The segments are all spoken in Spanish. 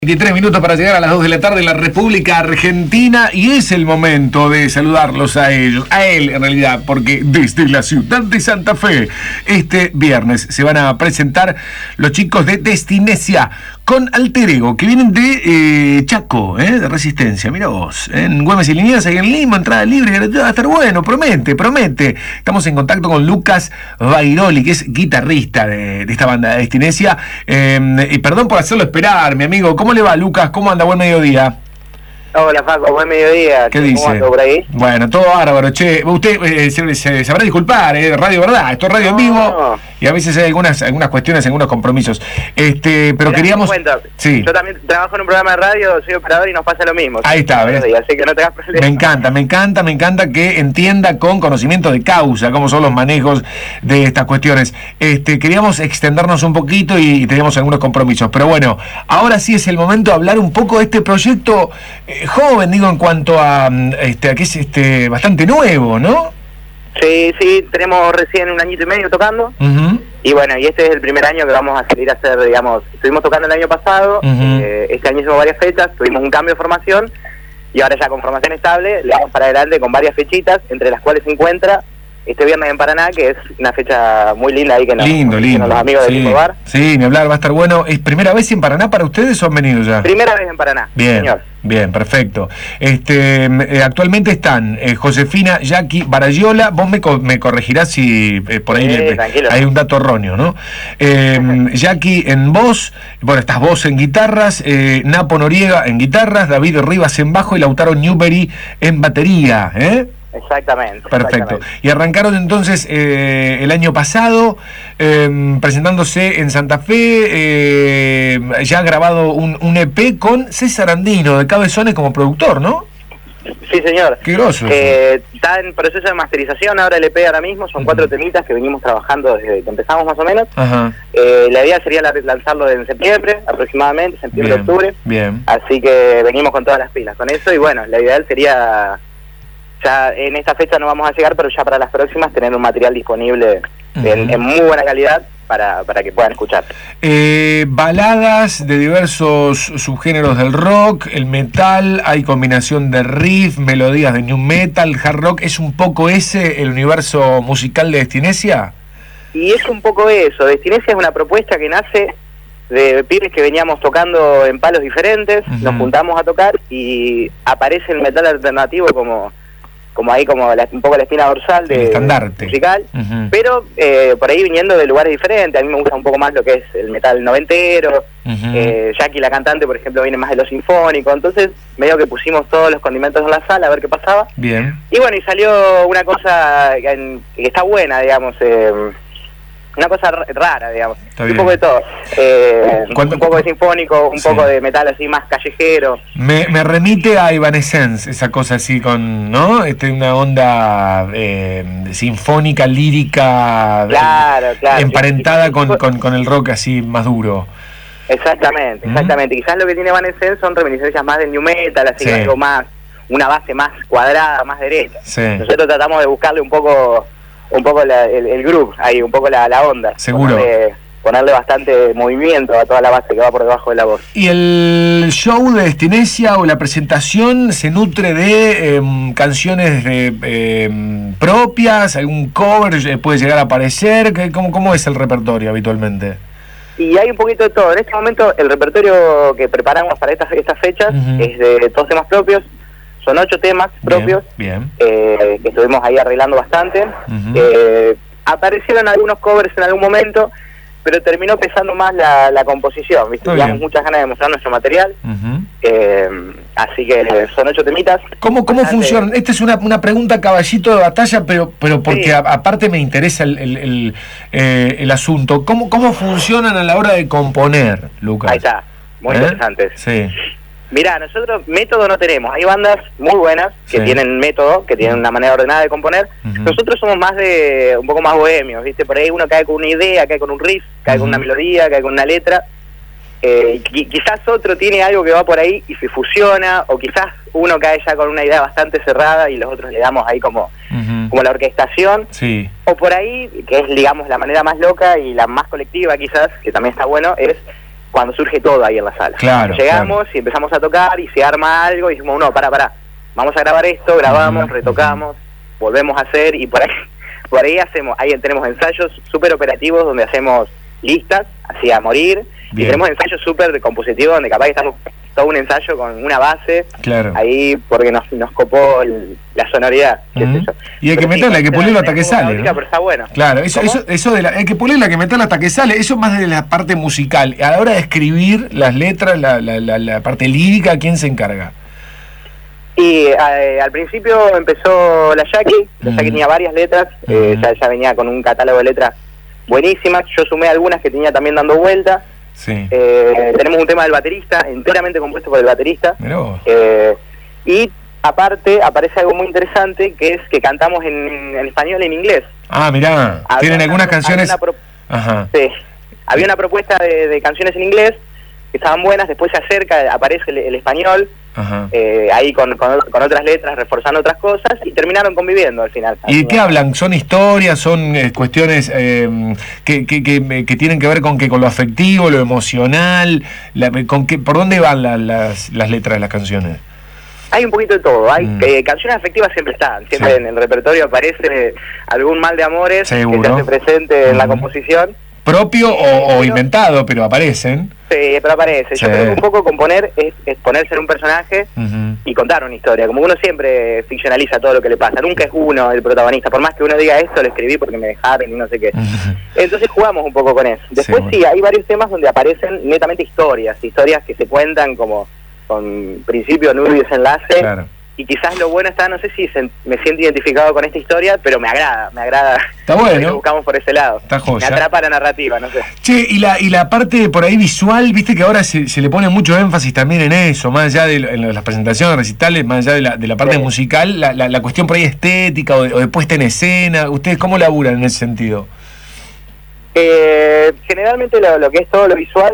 23 minutos para llegar a las 2 de la tarde en la República Argentina y es el momento de saludarlos a ellos, a él en realidad, porque desde la ciudad de Santa Fe este viernes se van a presentar los chicos de Destinesia con Alter Ego, que vienen de Chaco, de Resistencia, mira vos, en Güemes y Liniers, ahí en Lima, entrada libre, va a estar bueno, promete. Estamos en contacto con Lucas Bairoli, que es guitarrista de esta banda de Destinesia, y perdón por hacerlo esperar, mi amigo. ¿Cómo le va, Lucas? ¿Cómo anda? Buen mediodía. Hola, Paco, buen mediodía. ¿Qué dice? ¿Cómo anda por ahí? Bueno, todo bárbaro, che. Usted se sabrá disculpar, Radio Verdad, esto es radio en vivo y a veces hay algunas cuestiones, algunos compromisos. Pero mirá, queríamos... Sí. Yo también trabajo en un programa de radio, soy operador y nos pasa lo mismo. Ahí está, ¿ves? Así que no te hagas problema. Me encanta que entienda con conocimiento de causa cómo son los manejos de estas cuestiones. Queríamos extendernos un poquito y teníamos algunos compromisos, pero bueno, ahora sí es el momento de hablar un poco de este proyecto joven, digo, en cuanto a que es bastante nuevo, ¿no? Sí, tenemos recién un añito y medio tocando. Y bueno, y este es el primer año que vamos a salir a hacer, digamos, estuvimos tocando el año pasado, este año hicimos varias fechas, tuvimos un cambio de formación y ahora ya con formación estable le vamos para adelante con varias fechitas, entre las cuales se encuentra este viernes en Paraná, que es una fecha muy linda ahí que nos lindo. los amigos del Tipo Bar. Sí, ni hablar, va a estar bueno. ¿Es primera vez en Paraná para ustedes o han venido ya? Primera vez en Paraná, bien, señor. Bien, perfecto. Actualmente están Josefina, Jackie, Barayola. Vos me corregirás si por ahí hay un dato erróneo, ¿no? Jackie en voz, bueno, estás vos en guitarras, Napo Noriega en guitarras, David Rivas en bajo y Lautaro Newbery en batería, Exactamente. Perfecto. Y arrancaron entonces el año pasado presentándose en Santa Fe, ya ha grabado un EP con César Andino de Cabezones como productor, ¿no? Sí, señor. Qué groso. Está en proceso de masterización ahora el EP ahora mismo, son 4 temitas que venimos trabajando desde que empezamos más o menos. La idea sería lanzarlo en septiembre aproximadamente, septiembre-octubre. Bien. Así que venimos con todas las pilas con eso y bueno, la ideal sería... Ya en esta fecha no vamos a llegar, pero ya para las próximas tener un material disponible en muy buena calidad para que puedan escuchar. Baladas de diversos subgéneros del rock, el metal, hay combinación de riff, melodías de new metal, hard rock. ¿Es un poco ese el universo musical de Destinesia? Y es un poco eso. Destinesia es una propuesta que nace de pibes que veníamos tocando en palos diferentes, nos juntamos a tocar y aparece el metal alternativo como un poco la espina dorsal de estandarte musical, pero por ahí viniendo de lugares diferentes. A mí me gusta un poco más lo que es el metal noventero, Jackie la cantante por ejemplo viene más de lo sinfónico, entonces medio que pusimos todos los condimentos en la sala a ver qué pasaba. Bien. Y bueno, y salió una cosa que está buena, digamos, una cosa rara, digamos, un poco de todo, un poco de sinfónico, un poco de metal así más callejero. Me remite a Evanescence, esa cosa así con, ¿no? Una onda sinfónica, lírica, claro, emparentada con el rock así más duro. Exactamente. Quizás lo que tiene Evanescence son reminiscencias más del new metal, así algo más, una base más cuadrada, más derecha. Nosotros tratamos de buscarle un poco el groove ahí, un poco la onda. Seguro. Ponerle bastante movimiento a toda la base que va por debajo de la voz. ¿Y el show de Destinesia o la presentación se nutre de canciones propias? ¿Algún cover puede llegar a aparecer? ¿Cómo es el repertorio habitualmente? Y hay un poquito de todo. En este momento el repertorio que preparamos para estas fechas es de todos temas propios. Son 8 temas propios, que estuvimos ahí arreglando bastante. Aparecieron algunos covers en algún momento, pero terminó pesando más la composición, ¿viste? Teníamos muchas ganas de mostrar nuestro material, así que son 8 temitas. ¿Cómo funcionan? Esta es una pregunta caballito de batalla, pero porque aparte me interesa el asunto. ¿Cómo funcionan a la hora de componer, Lucas? Ahí está, muy interesante. Sí. Mirá, nosotros método no tenemos. Hay bandas muy buenas que tienen método, que tienen una manera ordenada de componer. Nosotros somos un poco más bohemios, ¿viste? Por ahí uno cae con una idea, cae con un riff, cae con una melodía, cae con una letra. Quizás otro tiene algo que va por ahí y se fusiona, o quizás uno cae ya con una idea bastante cerrada y los otros le damos ahí como la orquestación. O por ahí, que es digamos la manera más loca y la más colectiva quizás, que también está bueno, es cuando surge todo ahí en la sala. Claro, llegamos y empezamos a tocar y se arma algo y dijimos, no, pará, vamos a grabar esto, grabamos, retocamos, volvemos a hacer y por ahí tenemos ensayos súper operativos donde hacemos listas, así a morir. Bien. Y tenemos ensayos súper compositivos donde capaz que estamos todo un ensayo con una base, claro, ahí porque nos copó la sonoridad. Qué sé yo. Y hay que meterla, hay que pulirlo hasta que sale, ¿no? Pero está bueno. Claro, eso hay que pulirla, hay que meterla hasta que sale. Eso más de la parte musical. A la hora de escribir las letras, la parte lírica, ¿quién se encarga? Y al principio empezó la Jackie. La Jackie tenía varias letras, ya venía con un catálogo de letras buenísimas. Yo sumé algunas que tenía también dando vuelta. Sí. Tenemos un tema del baterista, enteramente compuesto por el baterista. Y aparte aparece algo muy interesante, que es que cantamos en español y en inglés. Ah, mirá, tienen algunas canciones. Ajá. Sí, había una propuesta de canciones en inglés que estaban buenas, después se acerca, aparece el español. Ajá. Ahí con otras letras, reforzando otras cosas, y terminaron conviviendo al final. ¿Y de qué hablan? ¿Son historias? ¿Son cuestiones que tienen que ver con lo afectivo, lo emocional? ¿Por dónde van las letras de las canciones? Hay un poquito de todo. Hay canciones afectivas siempre están. Siempre en el repertorio aparece algún mal de amores. ¿Seguro? Que se hace presente en la composición. ¿Propio o inventado, pero aparecen? Sí, pero aparece. Yo creo que un poco componer es ponerse en un personaje y contar una historia. Como uno siempre ficcionaliza todo lo que le pasa. Nunca es uno el protagonista. Por más que uno diga esto, lo escribí porque me dejaron y no sé qué. Entonces jugamos un poco con eso. Después sí, hay varios temas donde aparecen netamente historias que se cuentan como con principio, nudo y desenlace. Claro. Y quizás lo bueno está, no sé si me siento identificado con esta historia, pero me agrada. Está bueno. Lo buscamos por ese lado. Está joya. Me atrapa la narrativa, no sé. Che, y la parte por ahí visual, viste que ahora se le pone mucho énfasis también en eso, más allá en las presentaciones, recitales, más allá de la parte musical, la cuestión por ahí estética o de puesta en escena. ¿Ustedes cómo laburan en ese sentido? Generalmente lo que es todo lo visual,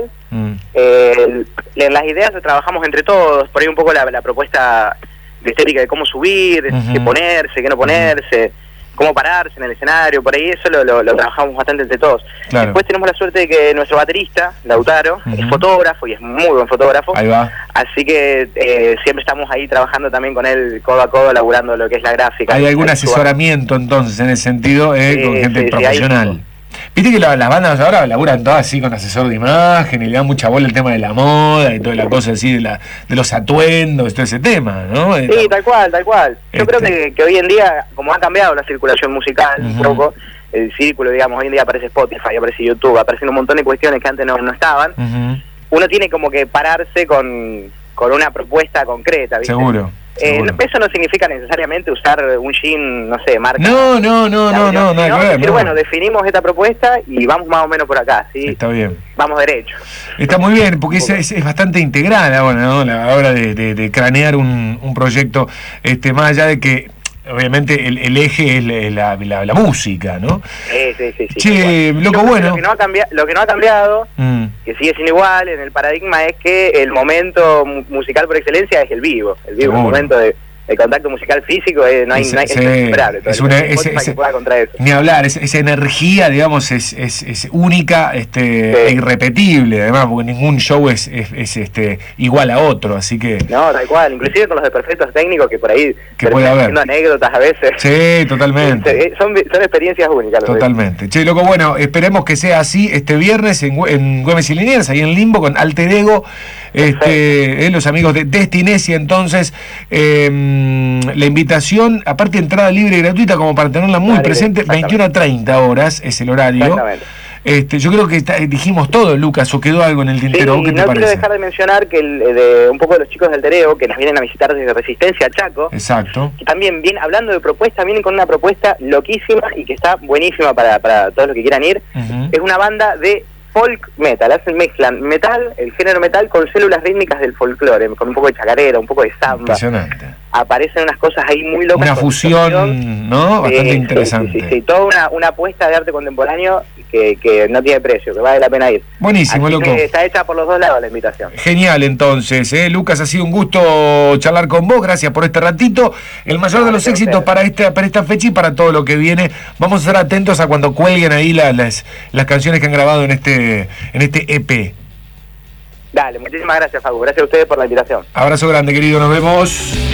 en las ideas lo trabajamos entre todos, por ahí un poco la propuesta de estética de cómo subir, qué ponerse, qué no ponerse, cómo pararse en el escenario, por ahí eso lo trabajamos bastante entre todos. Claro. Después tenemos la suerte de que nuestro baterista, Lautaro, es fotógrafo y es muy buen fotógrafo. Ahí va. Así que siempre estamos ahí trabajando también con él codo a codo, laburando lo que es la gráfica. ¿Hay algún asesoramiento entonces en ese sentido con gente profesional? Viste que las bandas ahora laburan todas así con asesor de imagen y le dan mucha bola el tema de la moda y toda la cosa así de los atuendos, todo ese tema, ¿no? Sí, tal cual. Yo creo que hoy en día, como ha cambiado la circulación musical un poco, el círculo, digamos, hoy en día aparece Spotify, aparece YouTube, aparecen un montón de cuestiones que antes no estaban. Uno tiene como que pararse con una propuesta concreta, ¿viste? Seguro. Eso no significa necesariamente usar un jean, no sé, marca. No, Pero bueno, definimos esta propuesta y vamos más o menos por acá, ¿sí? Está bien. Vamos derecho. Está muy bien, porque es bastante integral ahora, ¿no? A la hora de cranear un proyecto, más allá de que obviamente el eje es la música, ¿no? Sí. Che, loco, bueno. Lo que no ha cambiado, que sigue siendo igual en el paradigma, es que el momento musical por excelencia es el vivo. El vivo es un momento de contacto musical físico, no hay insuperable. Ni hablar, esa energía, digamos, es única, e irrepetible, además, porque ningún show es igual a otro, así que... No, tal cual, inclusive con los desperfectos técnicos que por ahí puede haber haciendo anécdotas a veces. Sí, totalmente. Son experiencias únicas. Totalmente. Che, loco, bueno, esperemos que sea así este viernes en Güemes y Liniers, ahí en Limbo, con Alter Ego, los amigos de Destinesia, entonces... la invitación, aparte entrada libre y gratuita, como para tenerla muy presente, 21 a 30 horas es el horario. Exactamente. Yo creo que dijimos todo, Lucas, o quedó algo en el tintero. Sí, ¿Qué te no parece? Quiero dejar de mencionar que un poco de los chicos del Tereo, que nos vienen a visitar desde Resistencia a Chaco. Exacto. Que también, hablando de propuestas, vienen con una propuesta loquísima y que está buenísima para todos los que quieran ir. Es una banda de folk metal, mezclan metal, el género metal, con células rítmicas del folclore, con un poco de chacarera, un poco de samba. Impresionante. Aparecen unas cosas ahí muy locas. Una fusión, ¿no? Bastante interesante. Sí, toda una apuesta de arte contemporáneo que no tiene precio, que vale la pena ir. Buenísimo, así loco. Está hecha por los dos lados la invitación. Genial, entonces. Lucas, ha sido un gusto charlar con vos, gracias por este ratito. El mayor de los éxitos para esta fecha y para todo lo que viene. Vamos a estar atentos a cuando cuelguen ahí las canciones que han grabado en este EP. Dale, muchísimas gracias, Facu. Gracias a ustedes por la invitación. Abrazo grande, querido. Nos vemos.